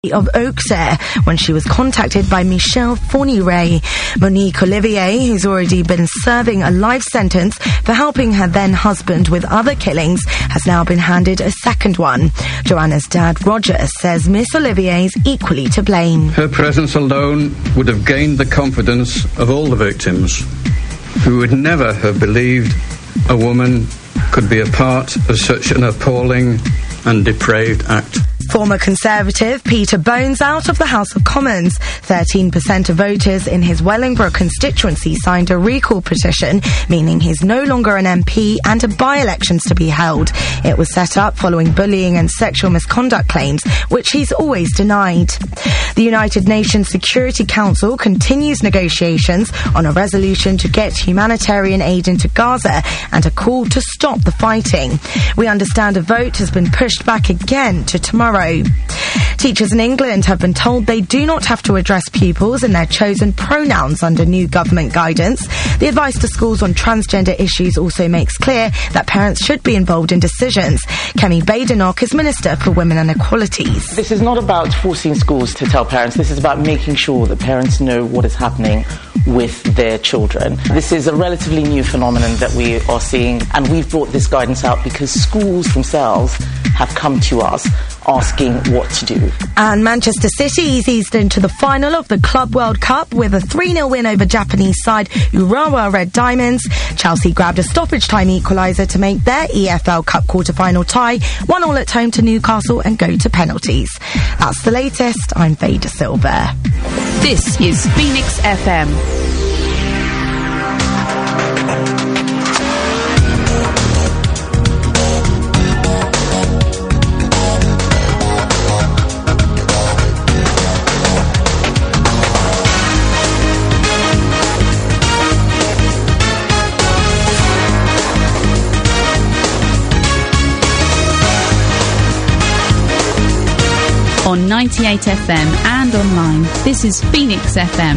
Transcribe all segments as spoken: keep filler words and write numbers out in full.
of Auxerre when she was contacted by Michel Fourniret. Monique Olivier, who's already been serving a life sentence for helping her then husband with other killings, has now been handed a second one. Joanna's dad, Roger, says Miss Olivier is equally to blame. Her presence alone would have gained the confidence of all the victims, who would never have believed a woman could be a part of such an appalling and depraved act. Former Conservative Peter Bones out of the House of Commons. thirteen percent of voters in his Wellingborough constituency signed a recall petition, meaning he's no longer an M P and a by-elections to be held. It was set up following bullying and sexual misconduct claims, which he's always denied. The United Nations Security Council continues negotiations on a resolution to get humanitarian aid into Gaza and a call to stop the fighting. We understand a vote has been pushed back again to tomorrow. Teachers in England have been told they do not have to address pupils in their chosen pronouns under new government guidance. The advice to schools on transgender issues also makes clear that parents should be involved in decisions. Kemi Badenoch is Minister for Women and Equalities. This is not about forcing schools to tell parents. This is about making sure that parents know what is happening with their children. This is a relatively new phenomenon that we are seeing, and we've brought this guidance out because schools themselves have come to us asking what to do. And Manchester City eased into the final of the Club World Cup with a three nil win over Japanese side Urawa Red Diamonds. Chelsea grabbed a stoppage time equaliser to make their E F L Cup quarter-final tie, one all at home to Newcastle and go to penalties. That's the latest. I'm Veda Silver. This is Phoenix F M. On ninety-eight F M and online, this is Phoenix F M.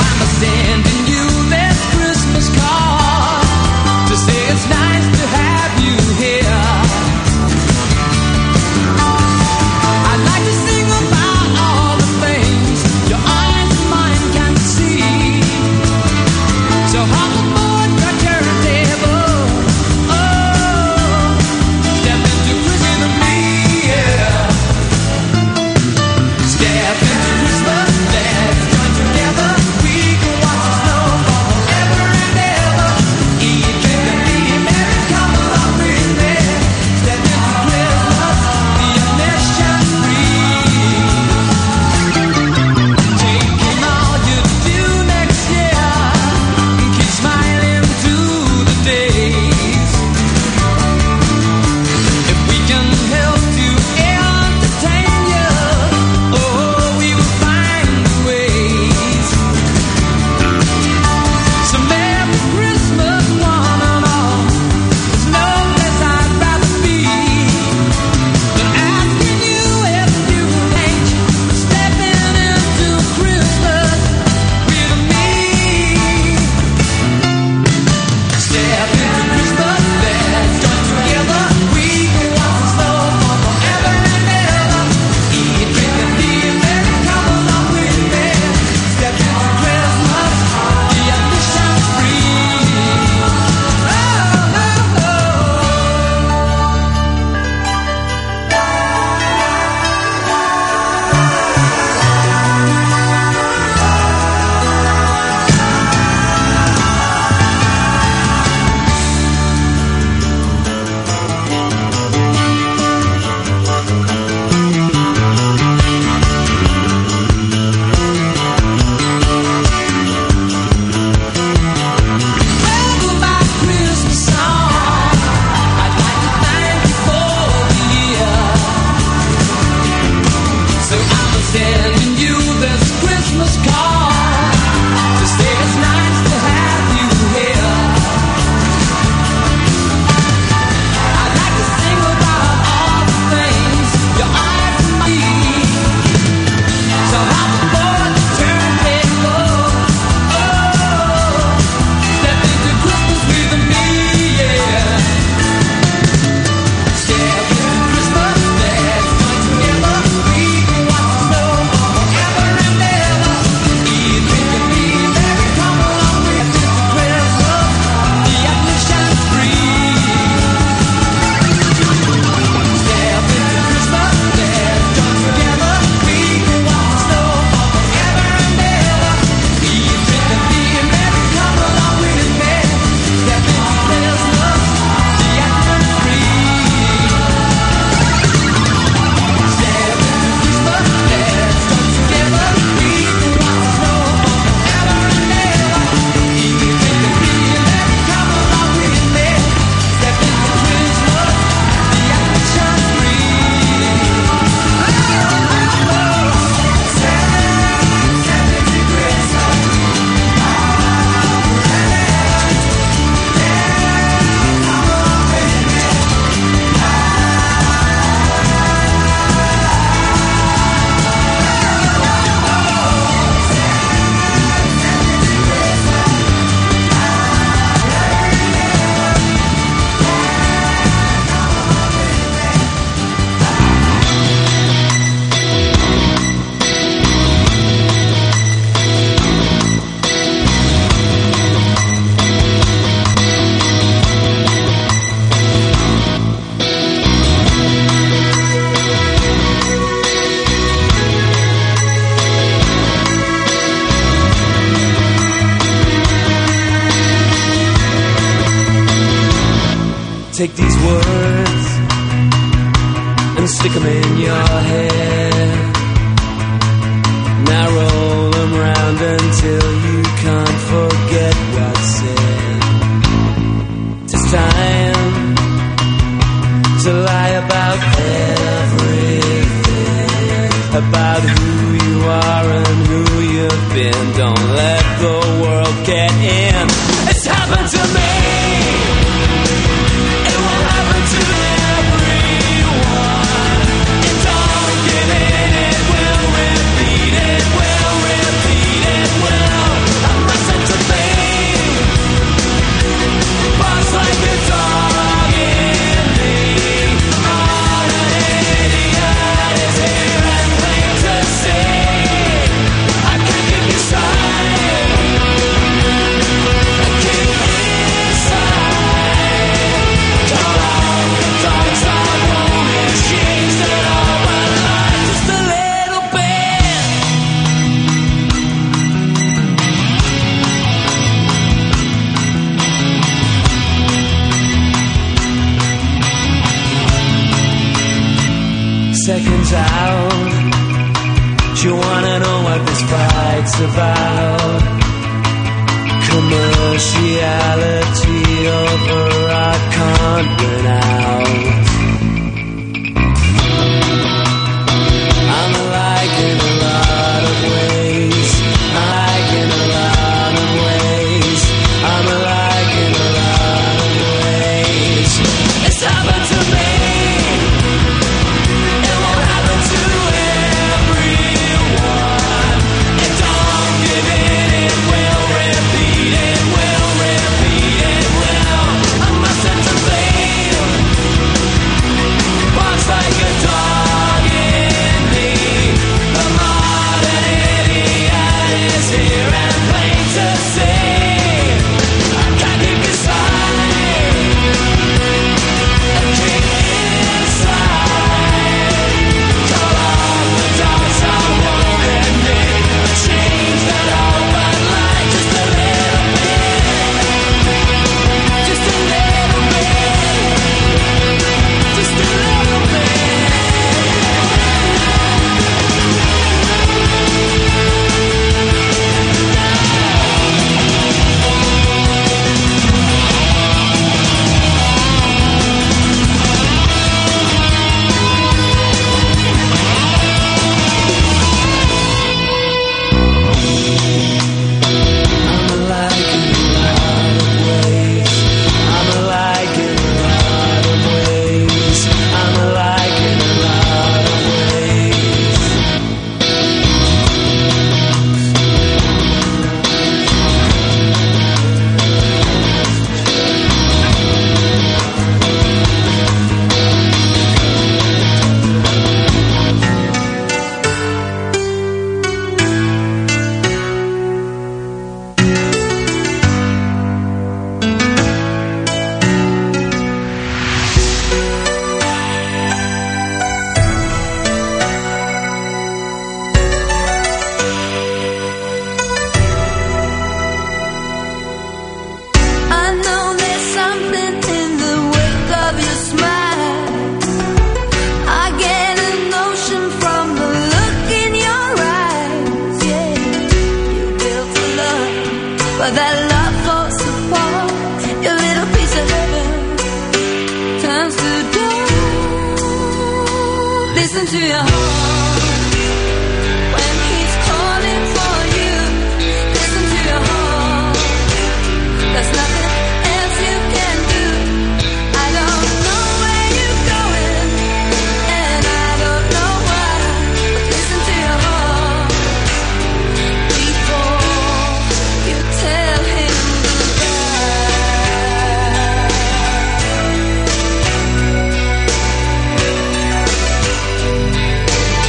Sending you this Christmas card to say it's nice to have Take these words and stick them in your head. Now roll them round until you can't forget what's said. It's time to lie about everything, about who you are and who you've been. Don't let the world get in. It's happened to me. It will happen to everyone. And don't give in. It will repeat. It will repeat. It will. I mustn't to think. Barks like a dog in me. All an idiot is here and plain to see. I can't keep you silent. I keep inside. Come on, don't stop, won't change it all my life just a little bit. Seconds out, do you wanna know what this fight's about? Commerciality over, I can't win out. I'm alike in a lot of ways. I'm alike in a lot of ways. I'm alike in a lot of ways. It's happened to me. It won't happen to everyone. And don't give in. It will repeat. It will repeat. It will. I mustn't to blame. Barks like a dog in me. The modern idiot is here and plain to see. I can't keep you silent. I keep inside. Call off the dogs, I won't admit a change that all but like just a little bit. Just a little bit. Just a little bit. I'm alike in a lot of ways. I'm alike in a lot of ways. I'm alike in a lot of ways. I know there's something in the wake of your smile. I get a notion from the look in your eyes. Yeah, you built a love, but that love falls apart. Your little piece of heaven turns to dust. Listen to your heart when he's calling for you. Listen to your heart. There's nothing else you can do. I don't know where you're going, and I don't know why. But listen to your heart before you tell him goodbye.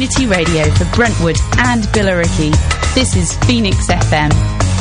community radio for Brentwood and Billericay. This is Phoenix F M.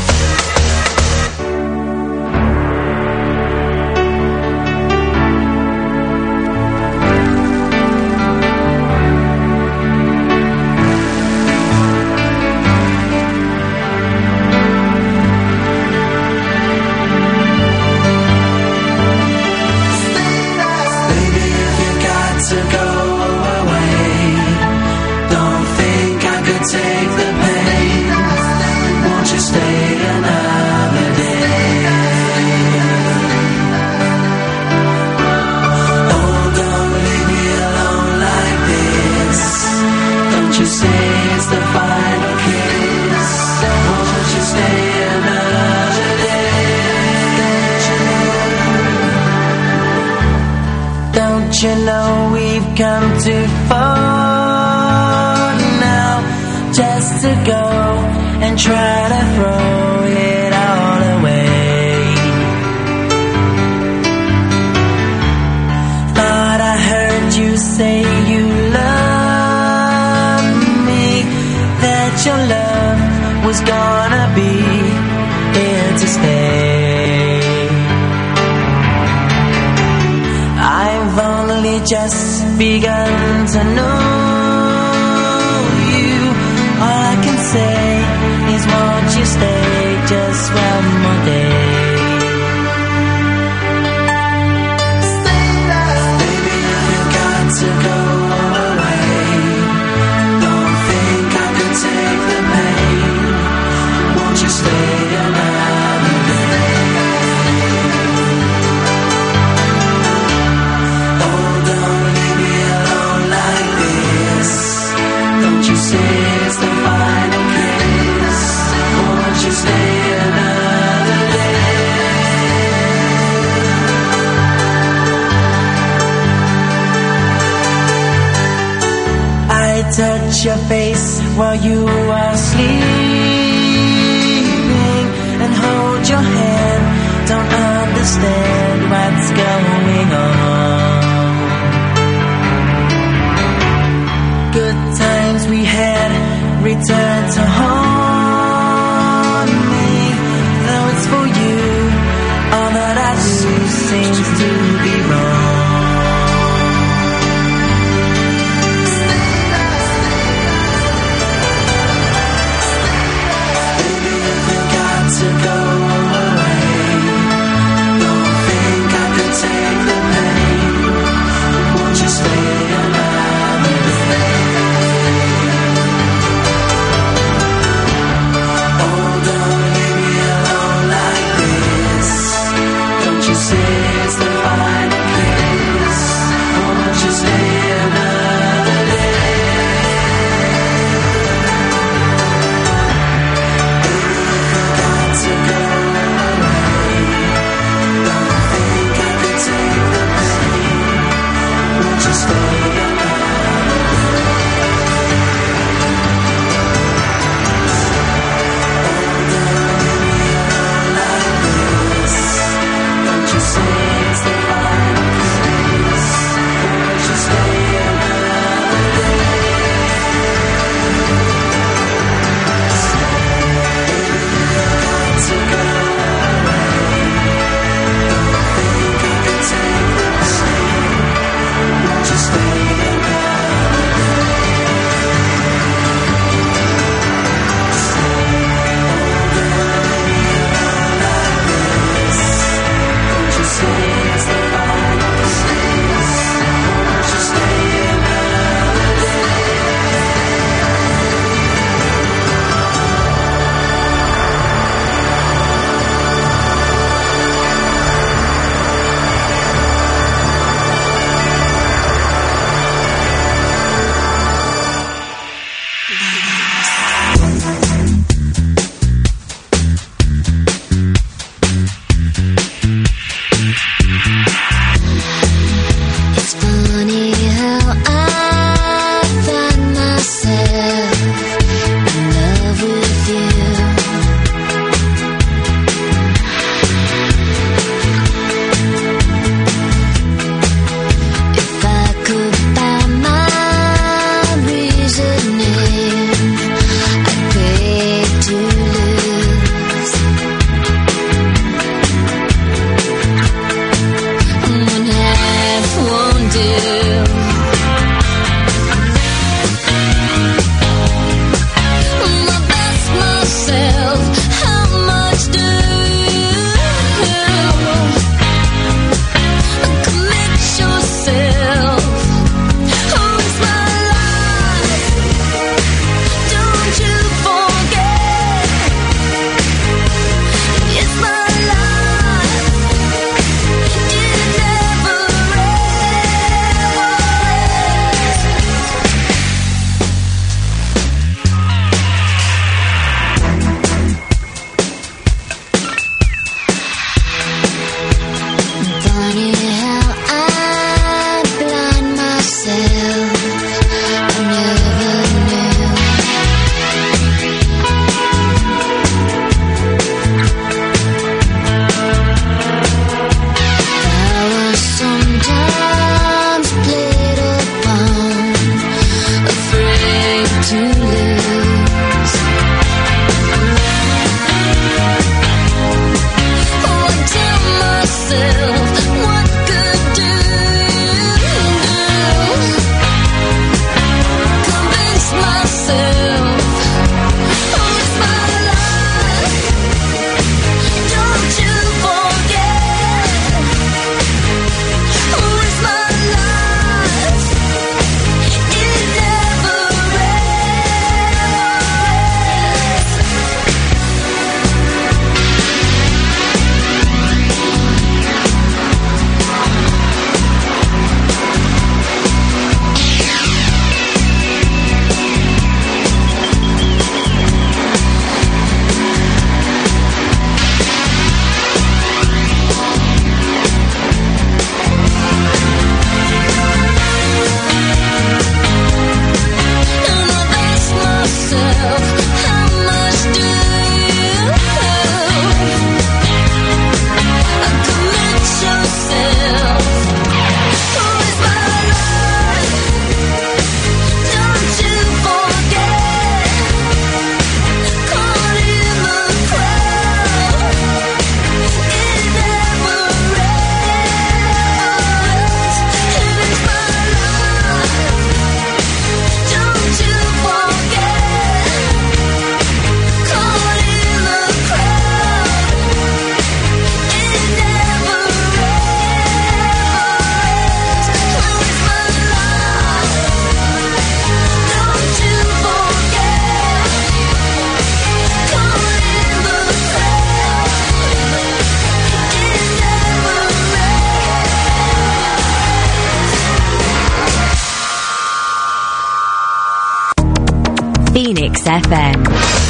You know we've come too far now just to go and try to throw it all away. Thought I heard you say you love me, that your love was gonna be here to stay. I've only just begun to know you. All I can say is won't you stay just one more day. Baby, you've got to go away. Don't think I could take the pain. Won't you stay another day? You say it's the final kiss. Won't you stay another day? I touch your face while you are sleeping and hold your hand. Don't understand what's going on. Good times we had return to haunt me. Though it's for you, all that I do seems to be wrong. Baby, you've got to go away. Don't think I could take the pain. Won't you stay another day? to lose. Oh, I tell myself, what good do you do? Convince myself, oh, it's my life. Don't you forget, oh, it's my life. It never and I've asked myself, how much do you have? Commit yourself. Oh, it's my life. Don't you forget. Caught in the crowd. It never ends. And it's my life. Don't you forget. Caught in the crowd. It never ends. Well, it's my life. Don't you forget. Caught in the crowd. It never ends. Phoenix F M.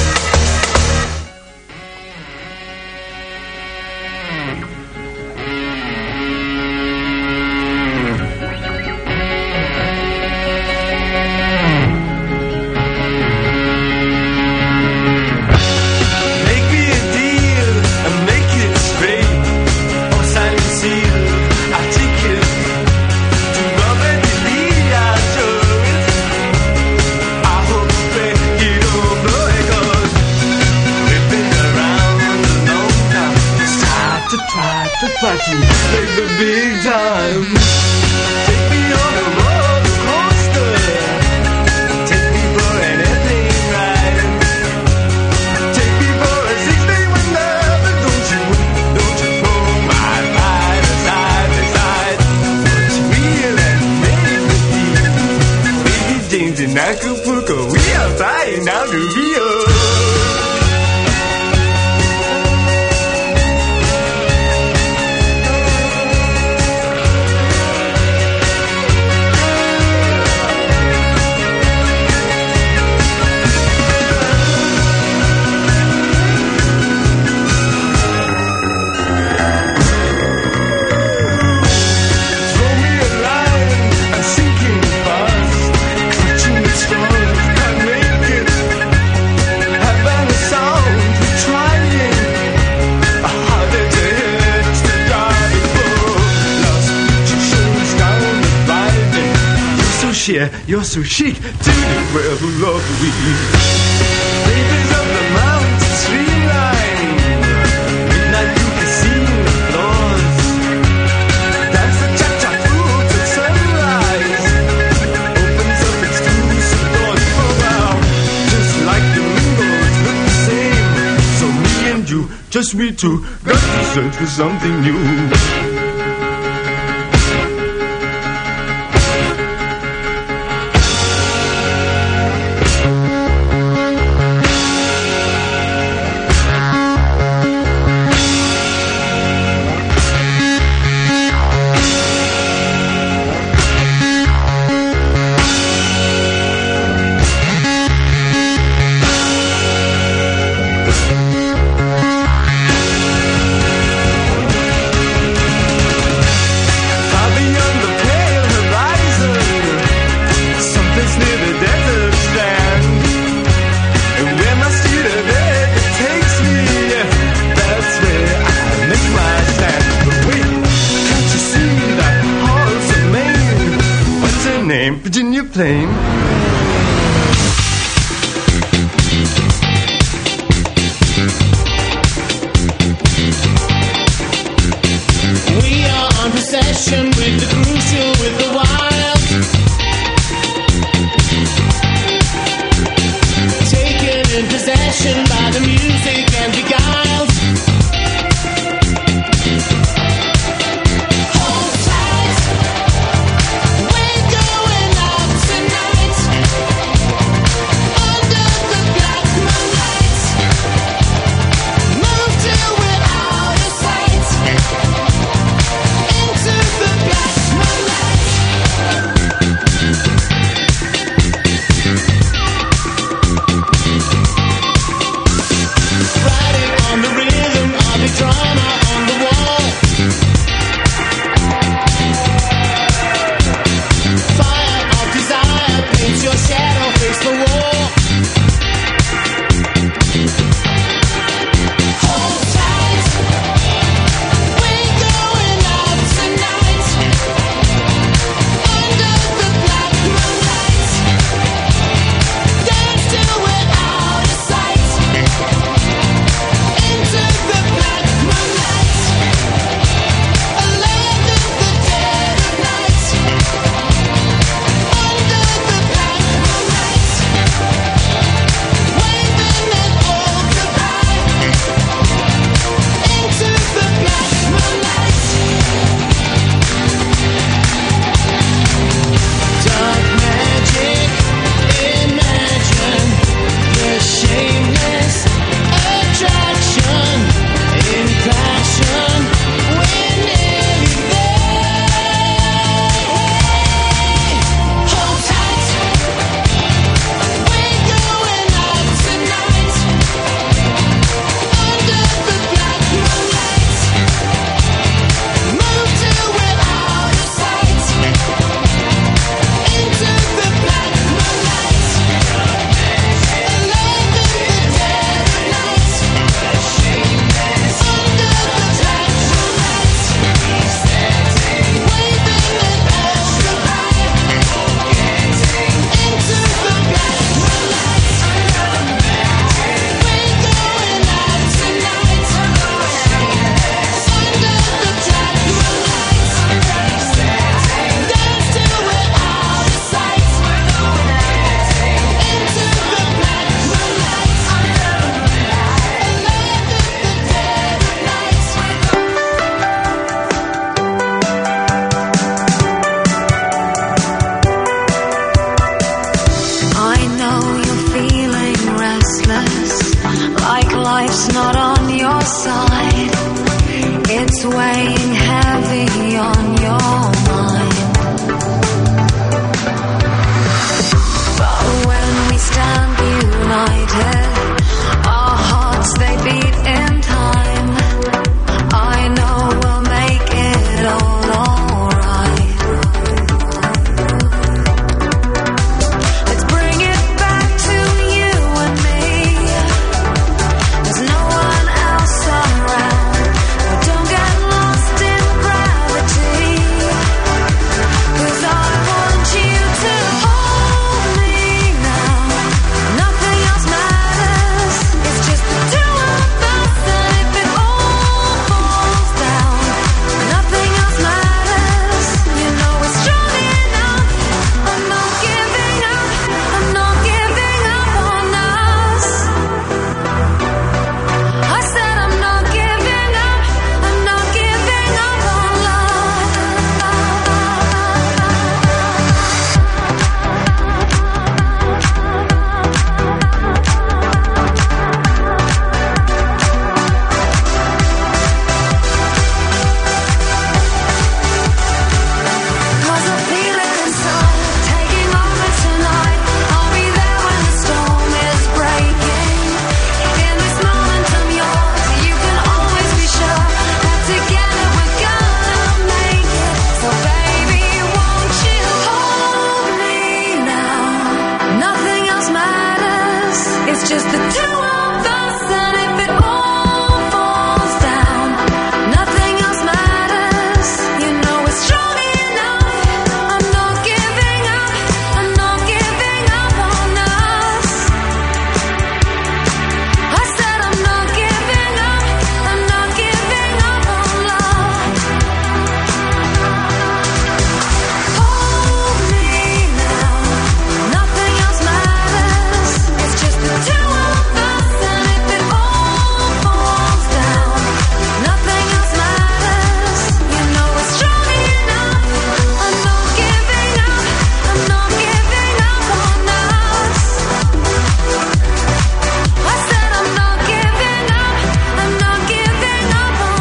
Make me a deal and make it straight. Or sign and seal, I take it. To love and believe, I show it. I hope that you don't know it, 'cause we've been around a long time. It's time to try to try to make the big time. Take me on a roller coaster. Take me for an airplane ride. Take me for a six-day wonder, but don't you, don't you throw my pride aside, aside. What's real and made with you? Baby James in Acapulco, we are flying down to Rio. Throw me a line, I'm sinking fast. Clutching the straws, can't make it. Have found a sound, we're trying. A harder to hit, to drive it full. Lost picture shows down the riding. You're so sheer, you're so chic. To the world who love we. Babies of the mountain streamline. Midnight you can see the floors. Dance the cha-cha through to sunrise. Opens up exclusive doors for wow. Just like the windows look the same. So me and you, just we two, got to search for something new. Far beyond the pale horizon, someplace near the desert strand. And where my street of it takes me, that's where I make my stand. But wait, can't you see that halls of Maine? What's her name? Virginia Plain. I know you're feeling restless, like life's not on your side. It's weighing heavy on your mind. But when we stand united, our hearts they beat in time. I know we'll make it all alright. Let's bring it back to you and me. There's no one else around. Don't get lost in gravity, 'cause I want you to hold me now. Nothing else matters. It's just the two of us, and if it all falls down, nothing else matters. You know we're strong enough. I'm not giving up. I'm not giving up on us. I said I'm not giving up. I'm not giving up on love. Cause I feel it inside, taking over tonight. I'll be there when the storm is breaking. In this moment I'm yours. You can always be sure that together we're gonna make it. So baby, won't you hold me now? Nothing else matters. It's just the two of us, and if it all falls down, nothing else matters. You know we're strong enough. I'm not giving up. I'm not giving up on us. I said I'm not giving up. I'm not giving up on love. Hold me now. Nothing else matters. It's just the two of us, and if it all falls down, nothing else matters. You know we're strong enough. I'm not giving up. I'm not giving up on us. I said I'm not giving up. I'm not giving up on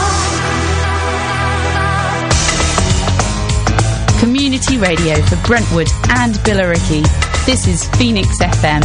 love. Community radio for Brentwood and Billericay. This is Phoenix F M.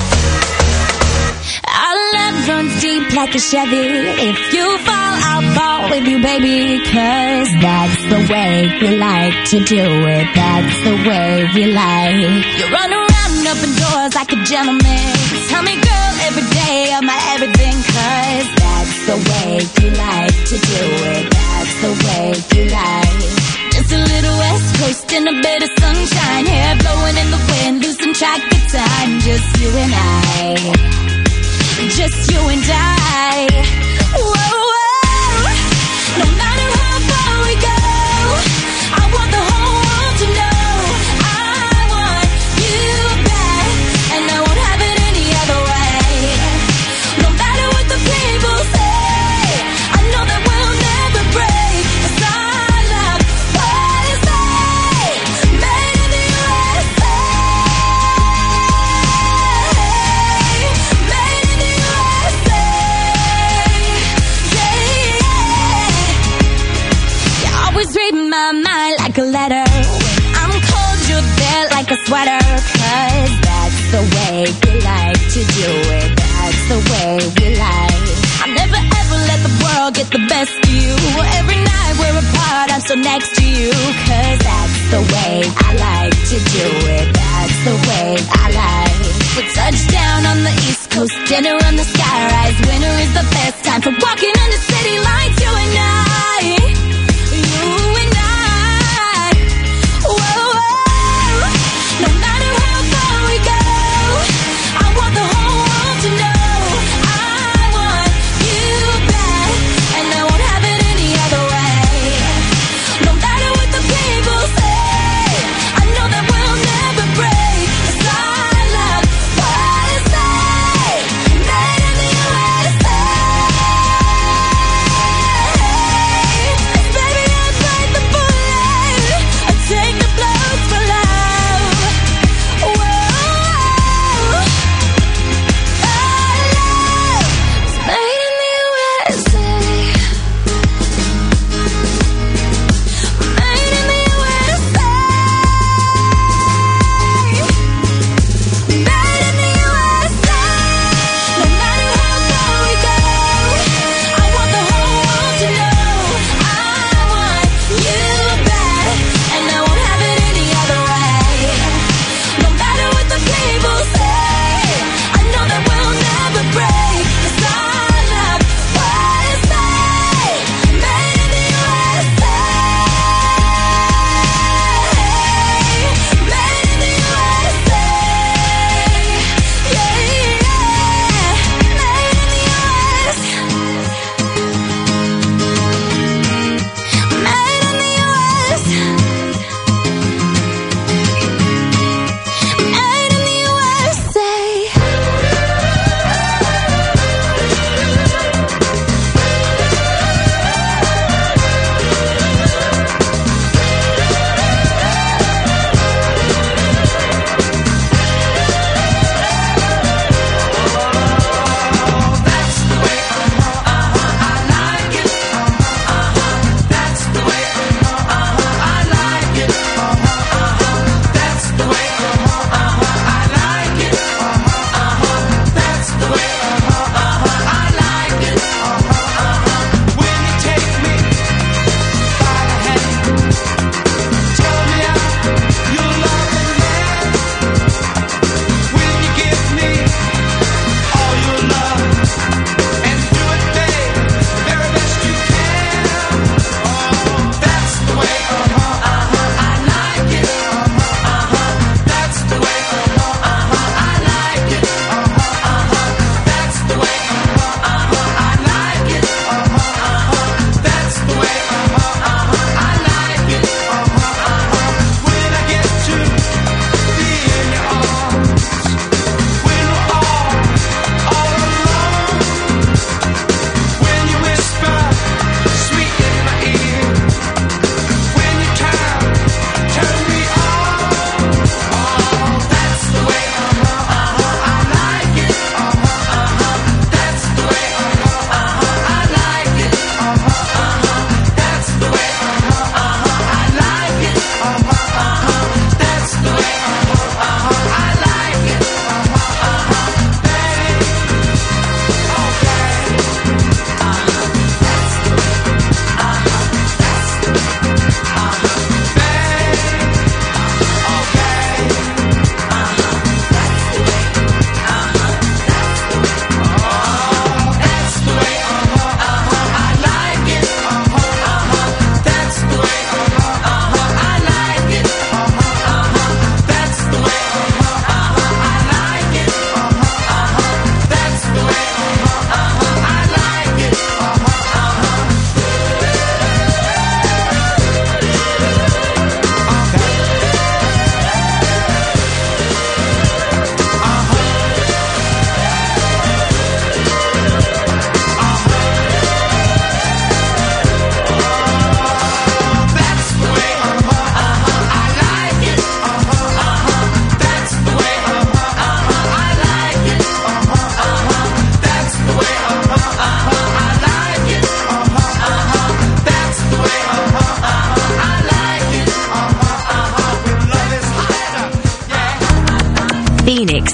Our love runs deep like a Chevy. If you fall, I'll fall with you, baby. 'Cause that's the way we like to do it. That's the way we like. You run around and open doors like a gentleman. Tell me, girl, every day of my everything. 'Cause that's the way you like to do it. That's the way you like. Just a little West Coast and a bit of sunshine. Hair blowing in the wind, losing track of time. Just you and I. Just you and I. Whoa, whoa. No matter how far we go, I want the whole world to know I want you back, and I won't have it any other way. No matter what the people say, I know that we'll never break. 'Cause I love what you say. Made in the U S A. Made in the U S A. Yeah, yeah. You always read my mind like a letter. When I'm cold, you're there like a sweater. 'Cause that's the way we like to do it. That's the way we like. I'll never ever let the world get the best of you. Every night we're apart, I'm so next to you. 'Cause that's the way I like to do it. That's the way I like. We touch down on the East Coast, dinner on the skyrise. Winter is the best time for walking in the city lights. You and I, you and I. Whoa, whoa. No matter how far we go, I want the whole world to know I want you back, and I won't have it any other way. No matter what the people say, I know that we'll never break. 'Cause I love what you say. Made in the U S A.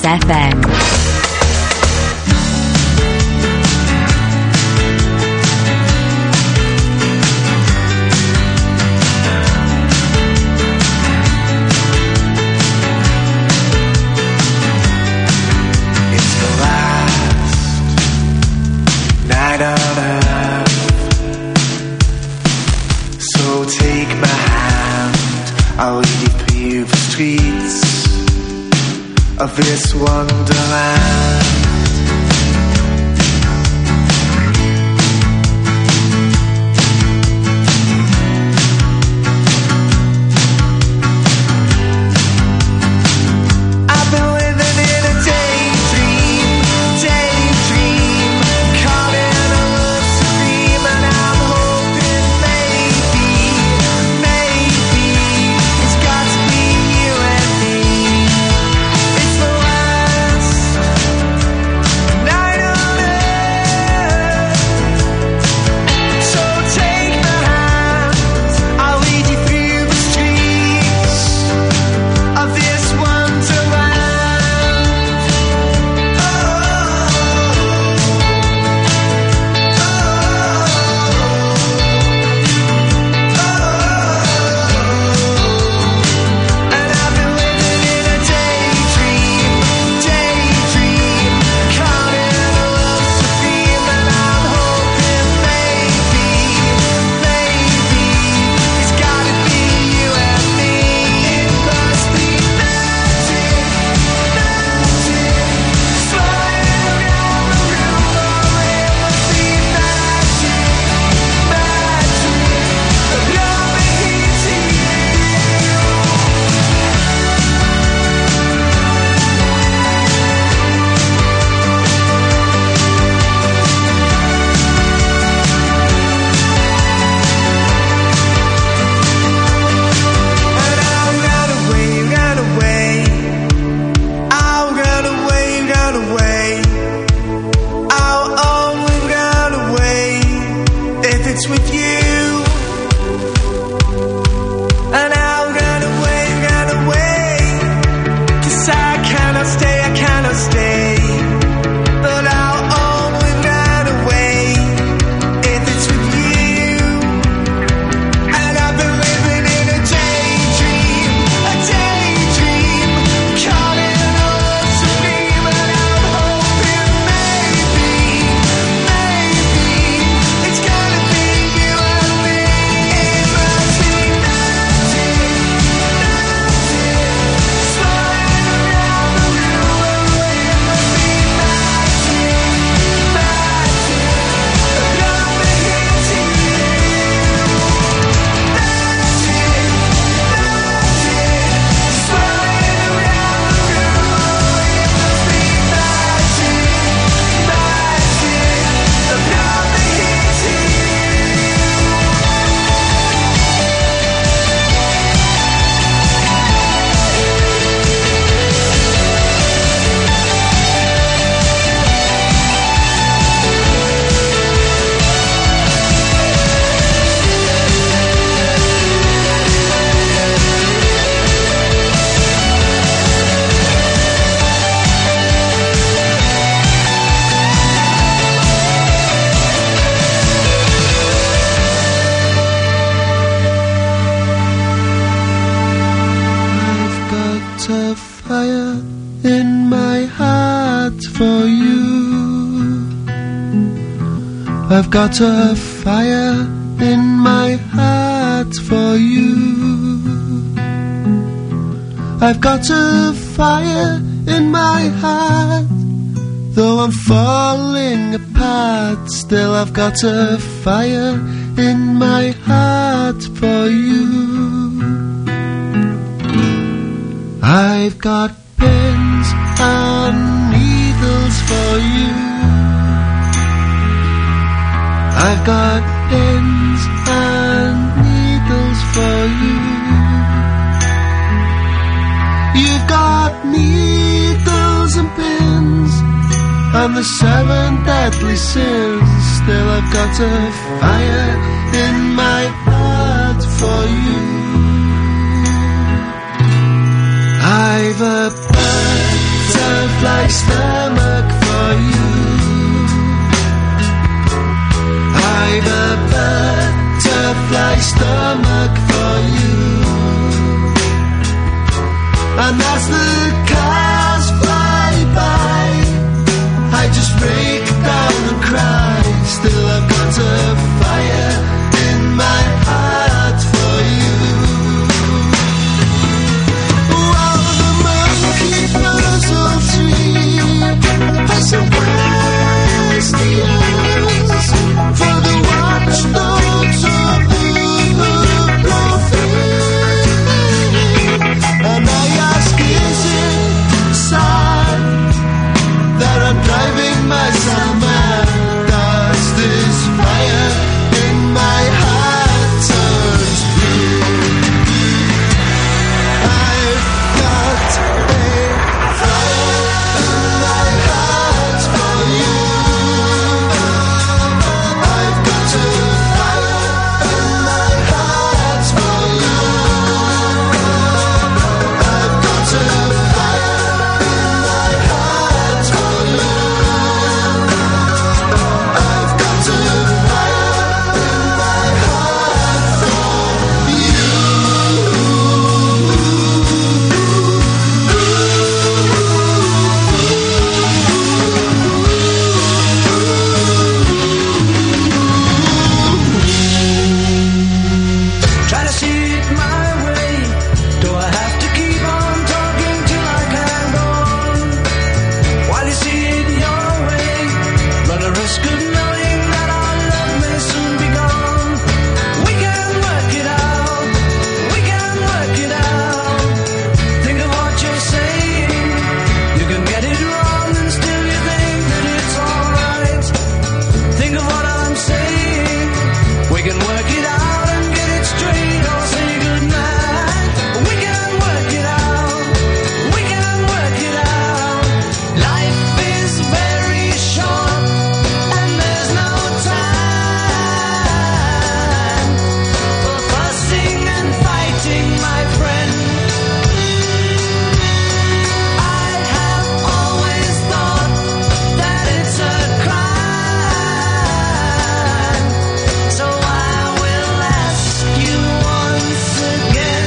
Phoenix F M. Night on earth, so take my hand, I'll lead you through the streets of this wonderland. I've been living in a daydream, daydream, caught in a lucid dream, and I'm hoping maybe, maybe it's got to be you and me. It's the last night on earth, so take my hand, I'll lead you through the streets of this wonderland. And I've been living in a daydream, daydream, caught in a lucid dream, and I'm hoping maybe, maybe it's gotta be you and me. It must be magic, magic, flying around the room. Oh, it must be magic, magic, the love it heats in you. And I'll run away, run away. I'll run away, run away. I'll only run away if it's with you. And I'll run away, run away. 'Cause I cannot stay, I cannot stay. But I'll only run away if it's with you. And I've been living in a daydream, a daydream, caught in a lucid dream, and I'm hoping maybe, maybe it's gonna be you and me. It must be magic, magic, flying around the room. It must be magic, magic, the love it hits in you. Magic, magic, flying around the room. It must be magic, magic, the love it hits in you. I've got a fire in my heart for you. I've got a fire in my heart for you. I've got a fire in my heart. Though I'm falling apart, still I've got a fire in my heart for you. I've got pins and needles for you. I've got pins and needles for you. You've got needles and pins and the seven deadly sins. Still I've got a fire in my heart for you. I've a bird butterfly stomach for you. I've a butterfly stomach for you. And as the cars fly by, I just break down and cry. Still I've got a fire in my heart for you. While the monkey puzzle tree has a questions for the watchdogs of the profane. And I ask, is it sad that I'm driving myself mad? Does this fire in my heart turns blue? I've got a fire in my heart for you. I've got a fire in my heart for you. I've got a fire in my heart for you. I've got a fire in my heart for you. Try to see it my way. Do I have to keep on talking till I can go on? While you see it your way, run the risk of knowing that our love may soon be gone. We can work it out. We can work it out. Think of what you're saying. You can get it wrong and still you think that it's alright. Think of what I'm saying. We can work it out and get it straight or say goodnight. We can work it out. We can work it out. Life is very short and there's no time for fussing and fighting, my friend. I have always thought that it's a crime, so I will ask you once again.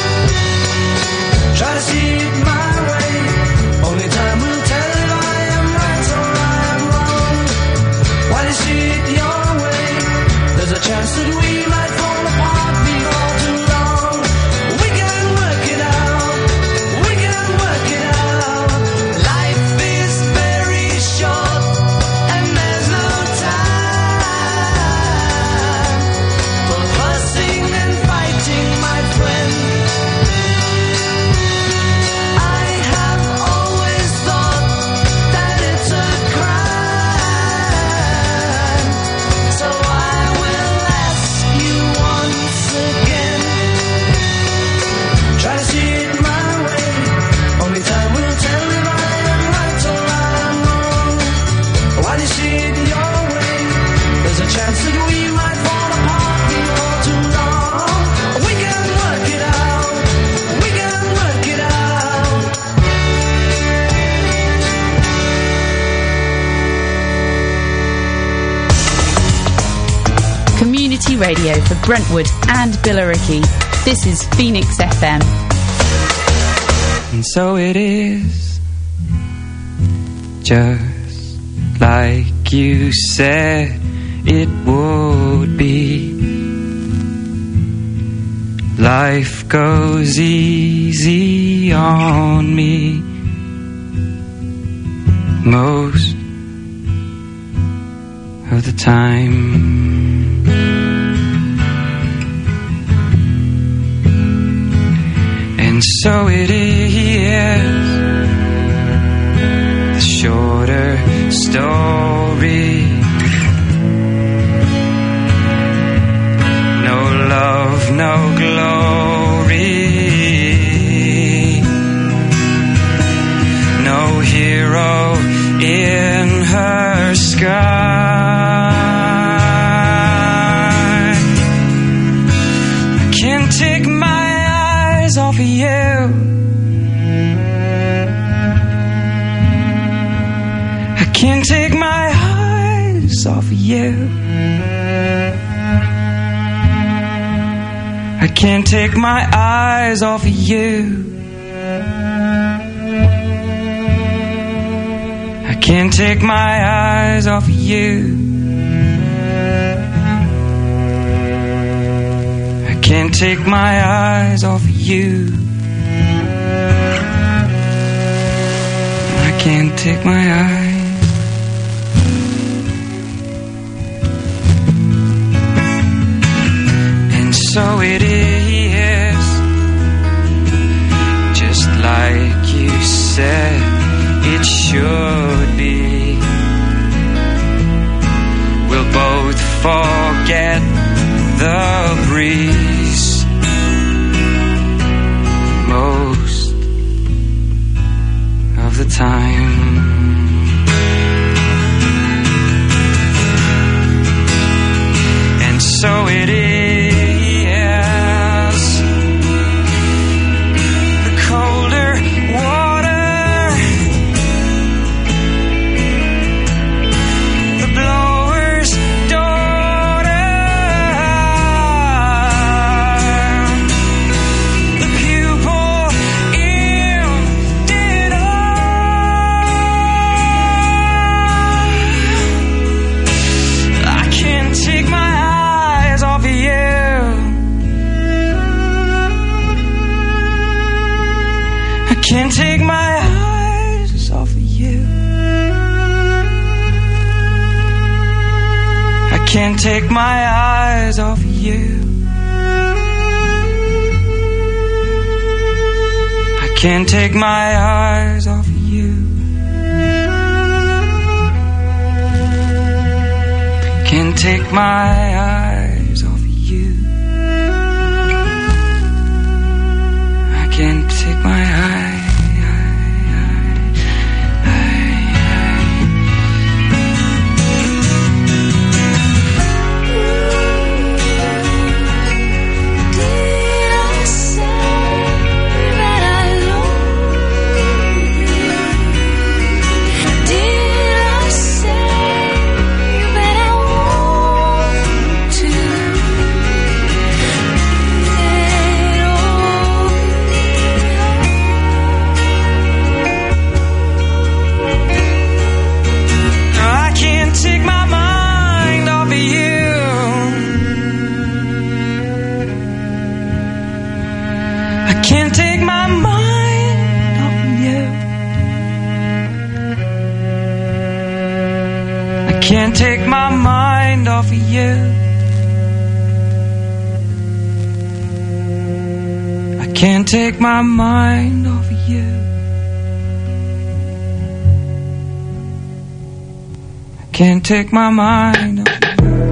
Try to see it my way. Only time will tell if I am right or I am wrong. While you see it your way, there's a chance that we might fall apart before too long. We can work it out. We can work it out. Life is very short and there's no time for fussing and fighting, my friend. I have always thought that it's a crime, so I will ask you once again. Try to see it my way. Only time will tell if I am right or I am wrong. While you see it your way, there's a chance that we might fall apart before too long. We can work it out. We can work it out. Community radio for Brentwood and Billericay. This is Phoenix F M. And so it is, just like you said it would be. Life goes easy on me most of the time. And so it is, the shorter story. No love, no glory. No hero in her sky. I can't take my eyes off of you. can't take my eyes off of you. I can't take my eyes off of you. I can't take my eyes off of you. I can't take my eyes off of you. I can't take my eyes. And so it is, just like you said it should be. We'll both forget the breeze most of the time. And so it is, the colder water, the blower's daughter, the pupil emptied I can't take my eyes off of you. I can't take my eyes off of you. I can't take my eyes off of you. I can't take my eyes off of you. Can't take my eyes off of you. I can't take my eyes. Did I say that I love you? Did I say that I want to? That I can't take my mind off of you. I can't take my mind off of you. I can't take my mind off of you. I can't take my mind off of you. I can't take my mind off of you.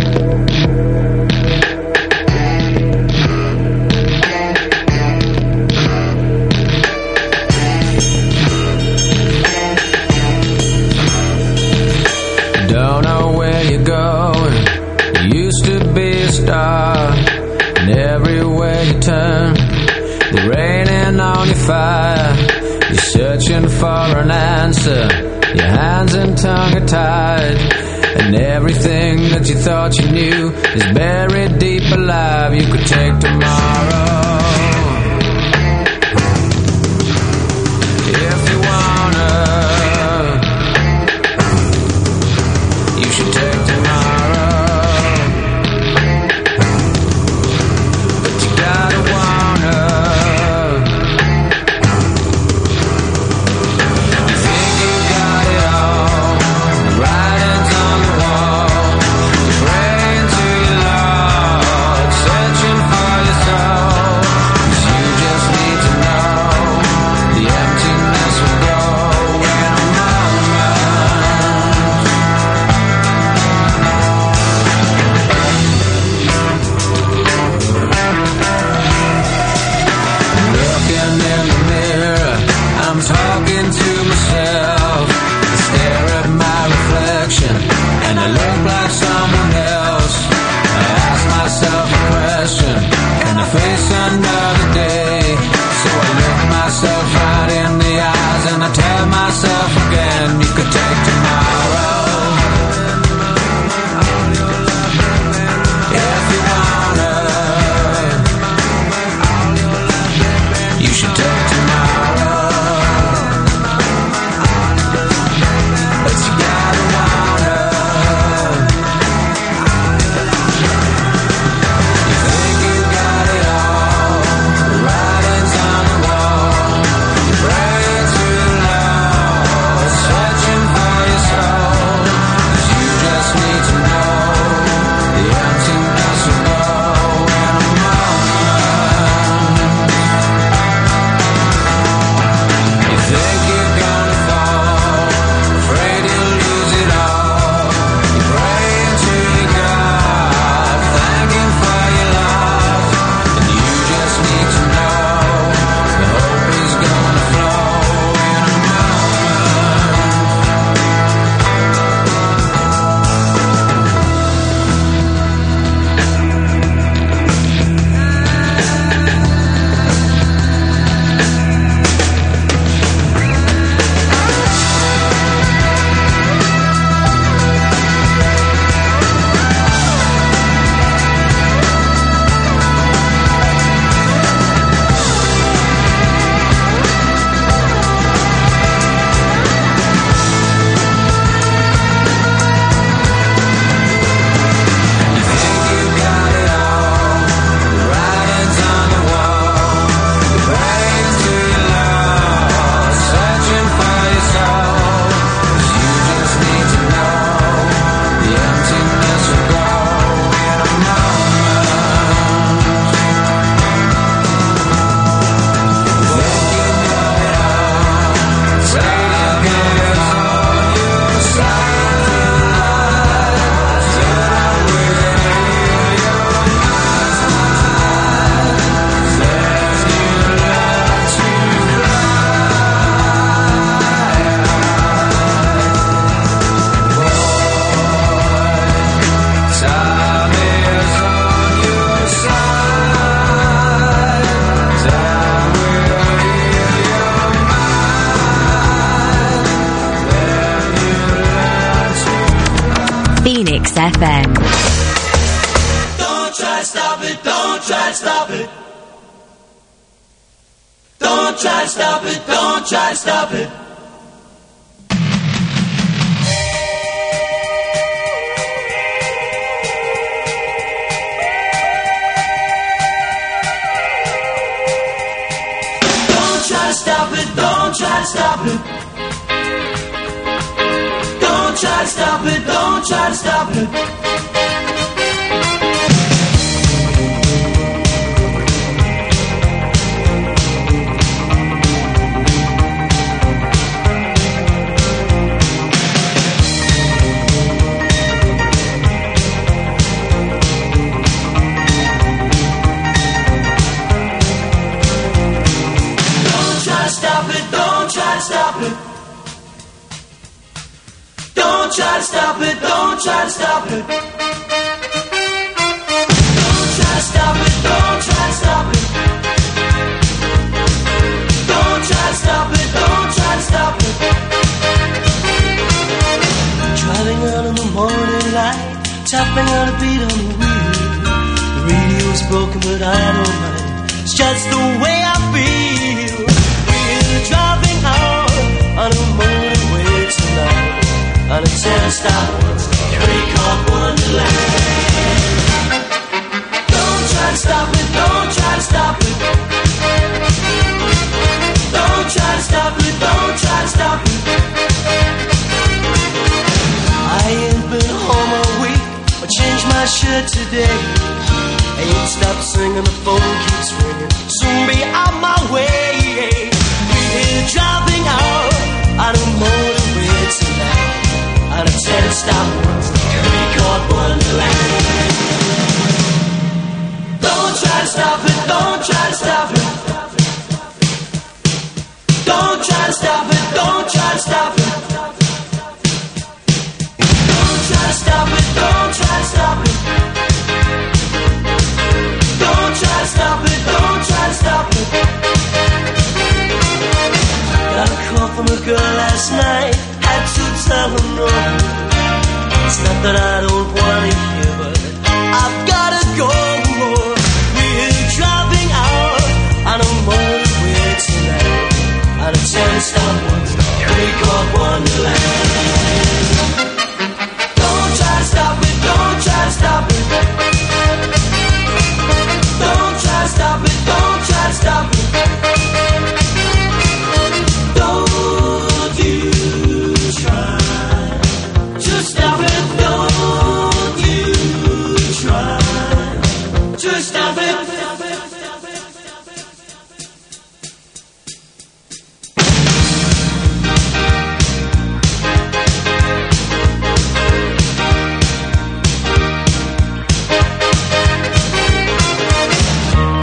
Don't know where you're going. You used to be a star, and everywhere you turn, they're raining on your fire. You're searching for an answer. Your hands and tongue are tied, and everything that you thought you knew is buried deep alive. You could take tomorrow if you wanna. You should take tomorrow, but you gotta wanna. You think you got it all, the writing's on the wall. You're praying to your Lord, searching for your soul. Phoenix F M. Don't try to stop it, don't try to stop it. Don't try to stop it, don't try to stop it. Don't try to stop it, don't try to stop it. Don't try to stop it, don't try to stop it. Don't try to stop it, don't try to stop it. Don't try to stop it, don't try to stop it. Don't try to stop it, don't try to stop it. Driving out in the morning light, tapping on a beat on the wheel. The radio's broken but I don't mind, it's just the way I feel. We're driving out on a motorway tonight, on a ten-stop, three-car wonderland. Don't try to stop it, don't try to stop it. Don't try to stop it, don't try to stop it. I ain't been home all week, I changed my shirt today. I ain't stopped singing, the phone keeps ringing, soon be on my way. We're driving out on a motorway tonight, on a ten-stop, three-chord wonderland. Don't try to stop it, don't try to stop it. Don't try to stop it, don't try to stop it. Don't try to stop it, don't try to stop it. Don't try to stop it, don't try to stop it. Got a call from a girl last night, had to tell her no. It's not that I don't want to hear, but I've gotta go. We're driving out on a motorway tonight, on a ten-stop, three-chord wonderland. Don't try to stop it, don't try to stop it. Don't try to stop it, don't try to stop it. Don't you try to stop it, don't you try to stop it.